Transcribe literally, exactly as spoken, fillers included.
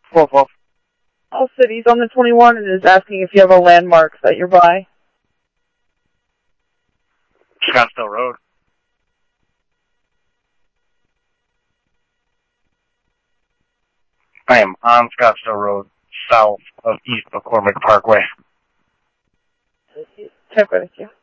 twelve twelve. All Cities on the twenty-one and is asking if you have a landmark that you're by. Scottsdale Road. I am on Scottsdale Road, south of East McCormick Parkway. Type it, yeah.